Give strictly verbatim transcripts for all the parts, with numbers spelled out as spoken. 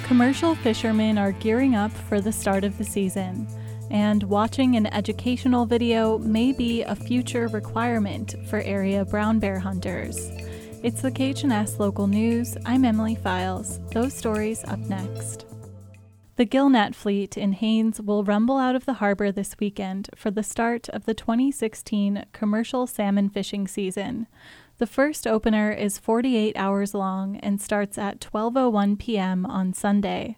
Commercial fishermen are gearing up for the start of the season, and watching an educational video may be a future requirement for area brown bear hunters. It's the K H N S Local News. I'm Emily Files. Those stories up next. The Gillnet fleet in Haines will rumble out of the harbor this weekend for the start of the twenty sixteen commercial salmon fishing season. The first opener is forty-eight hours long and starts at twelve oh one p.m. on Sunday.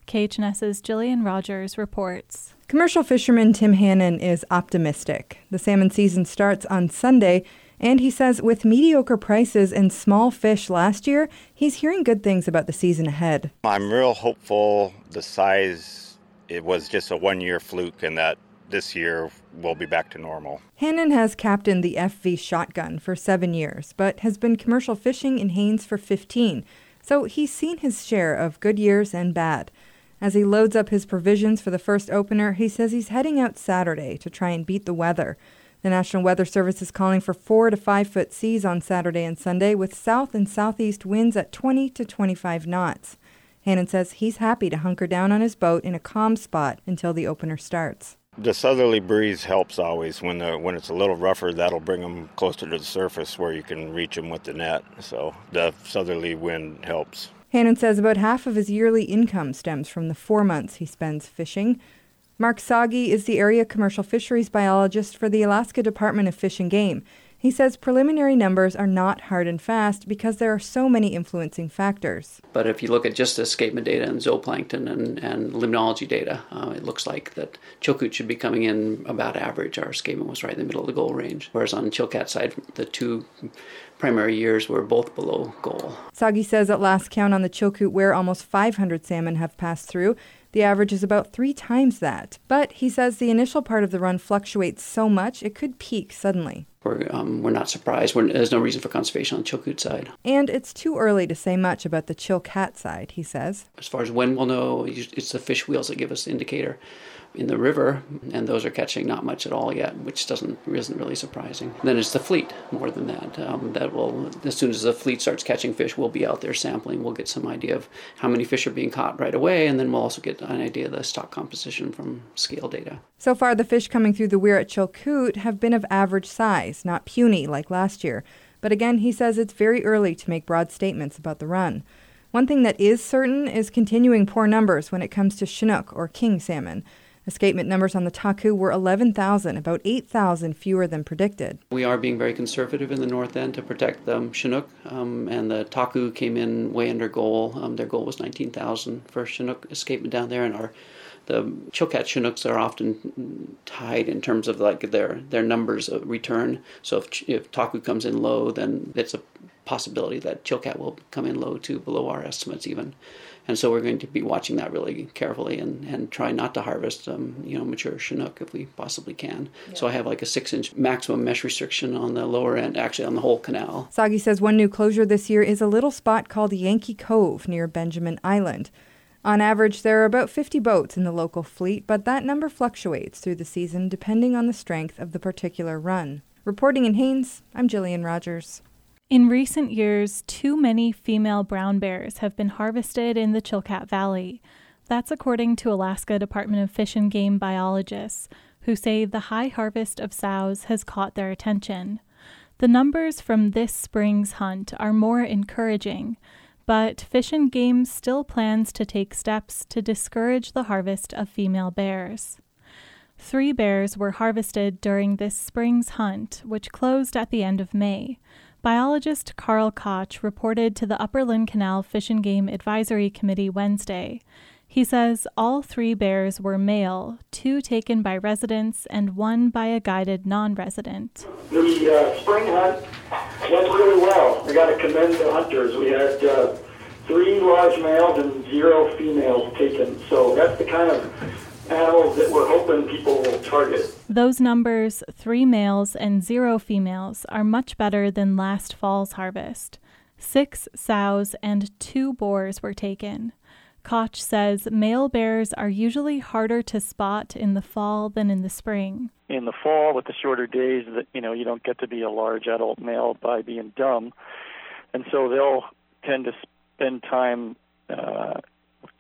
KHNS's Jillian Rogers reports. Commercial fisherman Tim Hannon is optimistic. The salmon season starts on Sunday, and he says with mediocre prices and small fish last year, he's hearing good things about the season ahead. I'm real hopeful the size, it was just a one-year fluke and that this year we'll be back to normal. Hannon has captained the F V Shotgun for seven years, but has been commercial fishing in Haines for fifteen, so he's seen his share of good years and bad. As he loads up his provisions for the first opener, he says he's heading out Saturday to try and beat the weather. The National Weather Service is calling for four to five foot seas on Saturday and Sunday, with south and southeast winds at twenty to twenty-five knots. Hannon says he's happy to hunker down on his boat in a calm spot until the opener starts. The southerly breeze helps always. When the when it's a little rougher, that'll bring them closer to the surface where you can reach them with the net. So the southerly wind helps. Hannon says about half of his yearly income stems from the four months he spends fishing. Mark Sagi is the area commercial fisheries biologist for the Alaska Department of Fish and Game. He says preliminary numbers are not hard and fast because there are so many influencing factors. But if you look at just escapement data and zooplankton and, and limnology data, uh, it looks like that Chilkoot should be coming in about average. Our escapement was right in the middle of the goal range. Whereas on the Chilkat side, the two primary years were both below goal. Sagi says at last count on the Chilkoot, where almost five hundred salmon have passed through, the average is about three times that. But he says the initial part of the run fluctuates so much it could peak suddenly. We're, um, we're not surprised. We're, there's no reason for conservation on the Chilkoot side. And it's too early to say much about the Chilkat side, he says. As far as when we'll know, it's the fish wheels that give us the indicator in the river, and those are catching not much at all yet, which doesn't isn't really surprising. Then it's the fleet more than that. Um, that will, as soon as the fleet starts catching fish, we'll be out there sampling. We'll get some idea of how many fish are being caught right away, and then we'll also get an idea of the stock composition from scale data. So far, the fish coming through the weir at Chilkoot have been of average size, not puny like last year. But again, he says it's very early to make broad statements about the run. One thing that is certain is continuing poor numbers when it comes to Chinook or king salmon. Escapement numbers on the Taku were eleven thousand, about eight thousand fewer than predicted. We are being very conservative in the north end to protect the Chinook, um, and the Taku came in way under goal. Um, their goal was nineteen thousand for Chinook escapement down there, and our the Chilkat Chinooks are often tied in terms of like their, their numbers of return. So if, if Taku comes in low, then it's a possibility that Chilkat will come in low too, below our estimates even. And so we're going to be watching that really carefully and, and try not to harvest um, you know, mature Chinook if we possibly can. Yeah. So I have like a six-inch maximum mesh restriction on the lower end, actually on the whole canal. Sagi says one new closure this year is a little spot called Yankee Cove near Benjamin Island. On average, there are about fifty boats in the local fleet, but that number fluctuates through the season depending on the strength of the particular run. Reporting in Haines, I'm Jillian Rogers. In recent years, too many female brown bears have been harvested in the Chilkat Valley. That's according to Alaska Department of Fish and Game biologists, who say the high harvest of sows has caught their attention. The numbers from this spring's hunt are more encouraging, but Fish and Game still plans to take steps to discourage the harvest of female bears. Three bears were harvested during this spring's hunt, which closed at the end of May. Biologist Carl Koch reported to the Upper Lynn Canal Fish and Game Advisory Committee Wednesday. He says all three bears were male, two taken by residents and one by a guided non-resident. The uh, spring hunt went really well. I got to commend the hunters. We had uh, three large males and zero females taken. So that's the kind of animals that we're hoping people will target. Those numbers, three males and zero females, are much better than last fall's harvest. Six sows and two boars were taken. Koch says male bears are usually harder to spot in the fall than in the spring. In the fall, with the shorter days, that you know you don't get to be a large adult male by being dumb, and so they'll tend to spend time uh,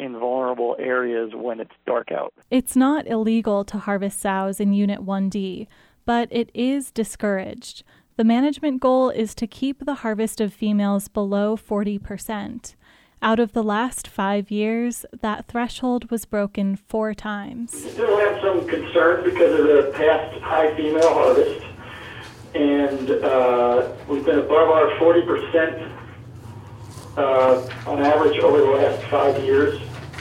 in vulnerable areas when it's dark out. It's not illegal to harvest sows in Unit one D, but it is discouraged. The management goal is to keep the harvest of females below forty percent. Out of the last five years, that threshold was broken four times. We still have some concern because of the past high female harvest, and uh, we've been above our forty percent uh, on average over the last five years.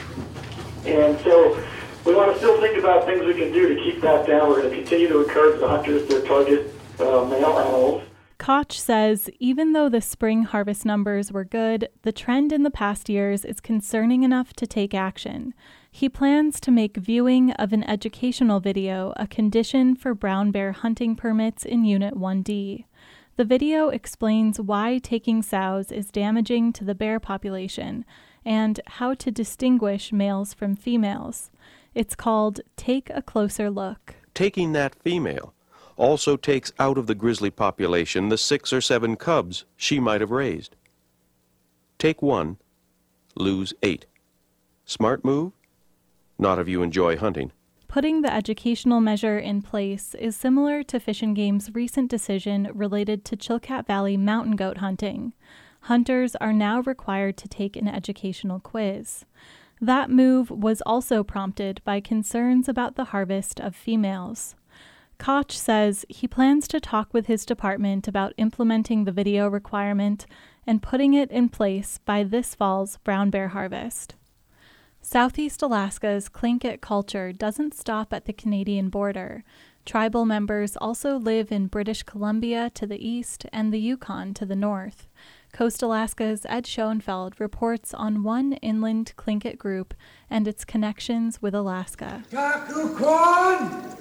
And so we want to still think about things we can do to keep that down. We're going to continue to encourage the hunters to target uh, male animals. Koch says even though the spring harvest numbers were good, the trend in the past years is concerning enough to take action. He plans to make viewing of an educational video a condition for brown bear hunting permits in Unit one D. The video explains why taking sows is damaging to the bear population and how to distinguish males from females. It's called Take a Closer Look. Taking that female also takes out of the grizzly population the six or seven cubs she might have raised. Take one, lose eight. Smart move? Not if you enjoy hunting. Putting the educational measure in place is similar to Fish and Game's recent decision related to Chilkat Valley mountain goat hunting. Hunters are now required to take an educational quiz. That move was also prompted by concerns about the harvest of females. Koch says he plans to talk with his department about implementing the video requirement and putting it in place by this fall's brown bear harvest. Southeast Alaska's Tlingit culture doesn't stop at the Canadian border. Tribal members also live in British Columbia to the east and the Yukon to the north. Coast Alaska's Ed Schoenfeld reports on one inland Tlingit group and its connections with Alaska. Takukwon!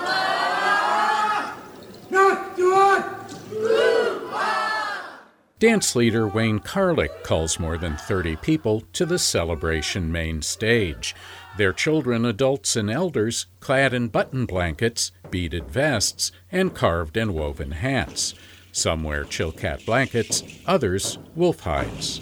Dance leader Wayne Karlik calls more than thirty people to the celebration main stage. Their children, adults, and elders clad in button blankets, beaded vests, and carved and woven hats. Some wear Chilkat blankets, others wolf hides.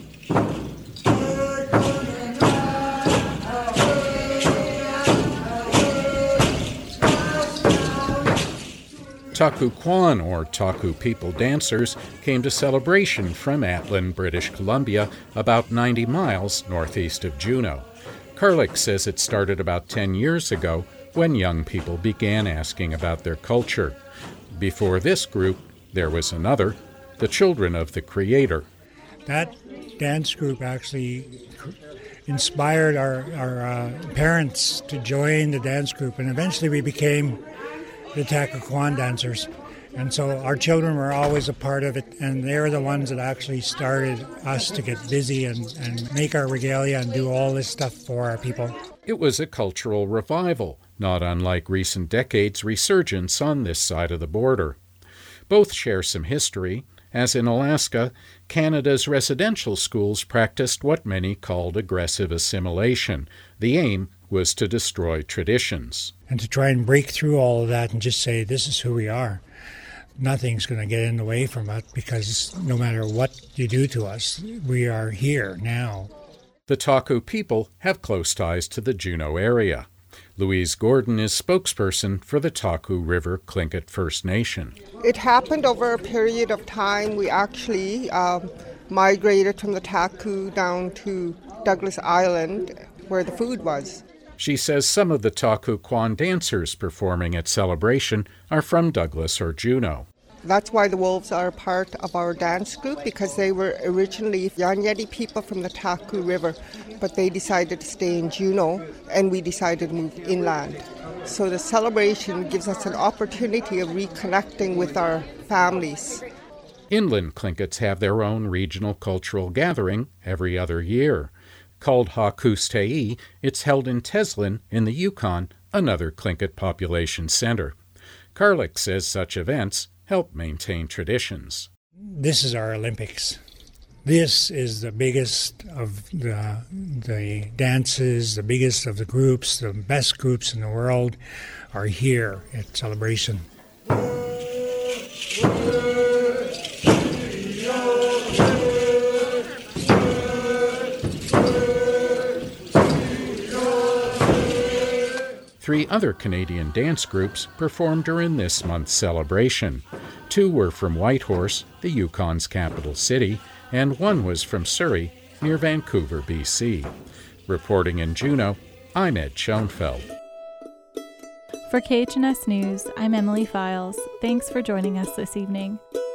Takukwon, or Taku people dancers, came to celebration from Atlin, British Columbia, about ninety miles northeast of Juneau. Karlik says it started about ten years ago when young people began asking about their culture. Before this group, there was another, the Children of the Creator. That dance group actually inspired our, our uh, parents to join the dance group, and eventually we became the Takukwon dancers. And so our children were always a part of it, and they were the ones that actually started us to get busy and, and make our regalia and do all this stuff for our people. It was a cultural revival, not unlike recent decades' resurgence on this side of the border. Both share some history. As in Alaska, Canada's residential schools practiced what many called aggressive assimilation. The aim was to destroy traditions. And to try and break through all of that and just say, this is who we are. Nothing's going to get in the way from it, because no matter what you do to us, we are here now. The Taku people have close ties to the Juneau area. Louise Gordon is spokesperson for the Taku River Tlingit First Nation. It happened over a period of time. We actually um, migrated from the Taku down to Douglas Island, where the food was. She says some of the Takukwon dancers performing at Celebration are from Douglas or Juneau. That's why the Wolves are part of our dance group, because they were originally Yanyeti people from the Taku River, but they decided to stay in Juneau, and we decided to move inland. So the celebration gives us an opportunity of reconnecting with our families. Inland Tlingits have their own regional cultural gathering every other year. Called Hakustei, it's held in Teslin in the Yukon, another Tlingit population center. Karlik says such events help maintain traditions. This is our Olympics. This is the biggest of the, the dances, the biggest of the groups. The best groups in the world are here at Celebration. Three other Canadian dance groups performed during this month's celebration. Two were from Whitehorse, the Yukon's capital city, and one was from Surrey, near Vancouver, B C. Reporting in Juneau, I'm Ed Schoenfeld. For K H N S News, I'm Emily Files. Thanks for joining us this evening.